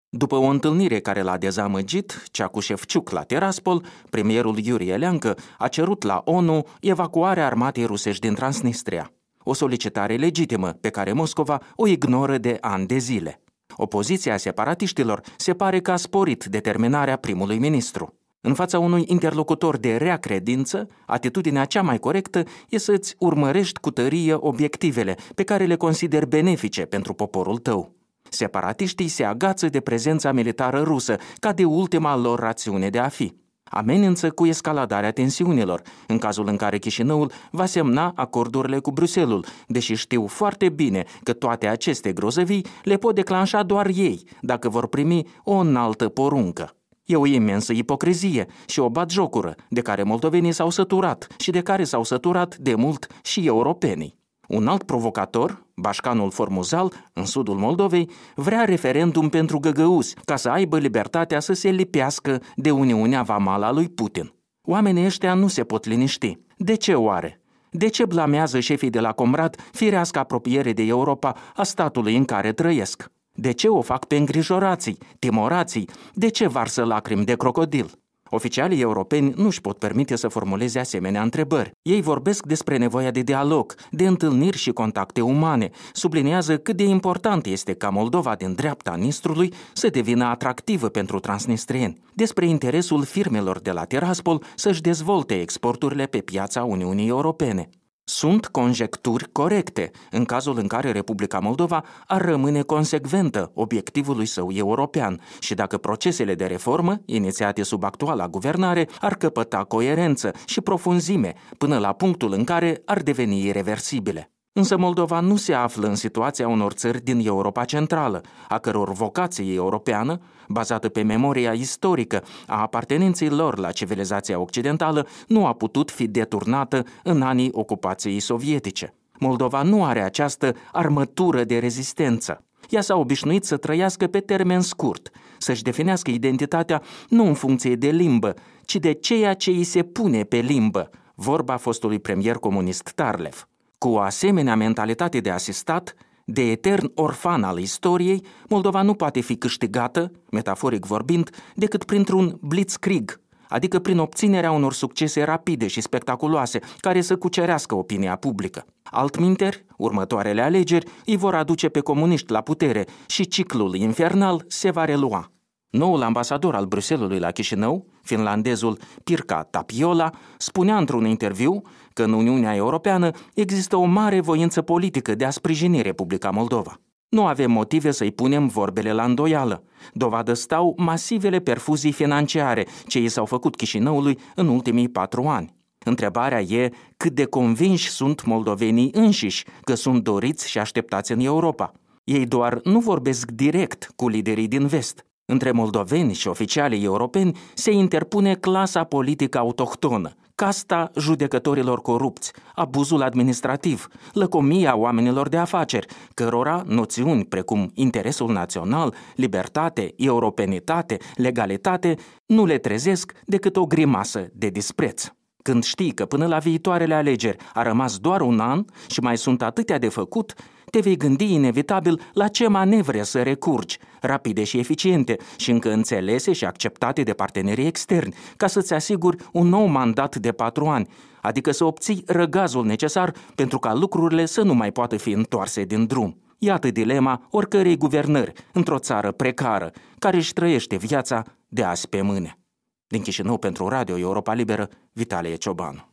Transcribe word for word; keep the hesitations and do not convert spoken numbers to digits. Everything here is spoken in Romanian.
După o întâlnire care l-a dezamăgit, cea cu Șefciuc la Tiraspol, premierul Iuri Eleancă a cerut la ONU evacuarea armatei rusești din Transnistria. O solicitare legitimă pe care Moscova o ignoră de ani de zile. Opoziția separatiștilor se pare că a sporit determinarea primului ministru. În fața unui interlocutor de rea credință, atitudinea cea mai corectă e să-ți urmărești cu tărie obiectivele pe care le consideri benefice pentru poporul tău. Separatiștii se agață de prezența militară rusă ca de ultima lor rațiune de a fi. Amenință cu escaladarea tensiunilor, în cazul în care Chișinăul va semna acordurile cu Bruxelles, deși știu foarte bine că toate aceste grozăvii le pot declanșa doar ei, dacă vor primi o înaltă poruncă. E o imensă ipocrizie și o batjocură de care moldovenii s-au săturat și de care s-au săturat de mult și europenii. Un alt provocator, Bașcanul Formuzal, în sudul Moldovei, vrea referendum pentru găgăuzi, ca să aibă libertatea să se lipească de Uniunea Vamală a lui Putin. Oamenii ăștia nu se pot liniști. De ce oare? De ce blamează șefii de la Comrat firească apropiere de Europa a statului în care trăiesc? De ce o fac pe îngrijorații, timorații? De ce varsă lacrimi de crocodil? Oficialii europeni nu își pot permite să formuleze asemenea întrebări. Ei vorbesc despre nevoia de dialog, de întâlniri și contacte umane, subliniază cât de important este ca Moldova din dreapta Nistrului să devină atractivă pentru transnistrieni, despre interesul firmelor de la Tiraspol să-și dezvolte exporturile pe piața Uniunii Europene. Sunt conjecturi corecte în cazul în care Republica Moldova ar rămâne consecventă obiectivului său european și dacă procesele de reformă, inițiate sub actuala guvernare, ar căpăta coerență și profunzime până la punctul în care ar deveni ireversibile. Însă Moldova nu se află în situația unor țări din Europa Centrală, a căror vocație europeană, bazată pe memoria istorică a apartenenței lor la civilizația occidentală, nu a putut fi deturnată în anii ocupației sovietice. Moldova nu are această armătură de rezistență. Ea s-a obișnuit să trăiască pe termen scurt, să-și definească identitatea nu în funcție de limbă, ci de ceea ce îi se pune pe limbă, vorba fostului premier comunist Tarlev. Cu o asemenea mentalitate de asistat, de etern orfan al istoriei, Moldova nu poate fi câștigată, metaforic vorbind, decât printr-un blitzkrieg, adică prin obținerea unor succese rapide și spectaculoase, care să cucerească opinia publică. Altminteri, următoarele alegeri îi vor aduce pe comuniști la putere și ciclul infernal se va relua. Noul ambasador al Bruxellesului la Chișinău, finlandezul Pirkka Tapiola, spunea într-un interviu că în Uniunea Europeană există o mare voință politică de a sprijini Republica Moldova. Nu avem motive să-i punem vorbele la îndoială. Dovadă stau masivele perfuzii financiare ce i s-au făcut Chișinăului în ultimii patru ani. Întrebarea e cât de convinși sunt moldovenii înșiși că sunt doriți și așteptați în Europa. Ei doar nu vorbesc direct cu liderii din vest. Între moldoveni și oficialii europeni se interpune clasa politică autohtonă, casta judecătorilor corupți, abuzul administrativ, lăcomia oamenilor de afaceri, cărora noțiuni precum interesul național, libertate, europenitate, legalitate nu le trezesc decât o grimasă de dispreț. Când știi că până la viitoarele alegeri a rămas doar un an și mai sunt atâtea de făcut, te vei gândi inevitabil la ce manevre să recurgi, rapide și eficiente și încă înțelese și acceptate de partenerii externi, ca să-ți asiguri un nou mandat de patru ani, adică să obții răgazul necesar pentru ca lucrurile să nu mai poată fi întoarse din drum. Iată dilema oricărei guvernări într-o țară precară, care își trăiește viața de azi pe mâine. Din Chișinău pentru Radio Europa Liberă, Vitalie Ciobanu.